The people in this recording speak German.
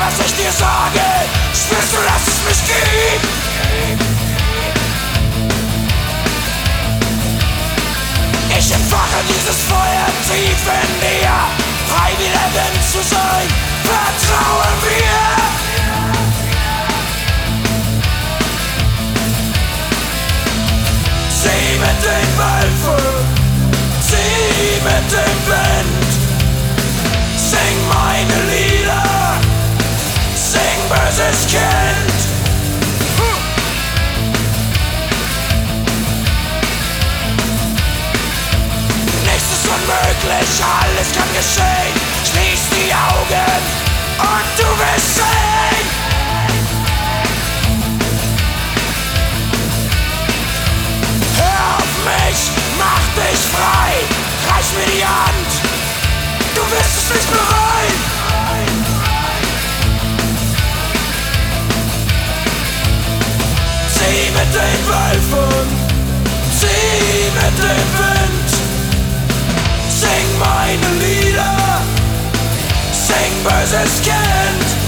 was ich dir sage? Spürst du, dass es mich gibt? Ich entfache dieses Feuer tief in dir, frei wie der Wind zu sein, vertraue mir. Zieh mit den Wölfen, zieh mit dem Wind, sing meine Lieder, sing böses Kind. Nichts ist unmöglich, alles kann geschehen. Schließ die Augen und du wirst sehen. Hör auf mich, mach dich frei, reich mir die Hand, du wirst es nicht bereuen. Zieh mit den Wölfen, zieh mit dem Wind, sing meine Lieder, sing böses Kind.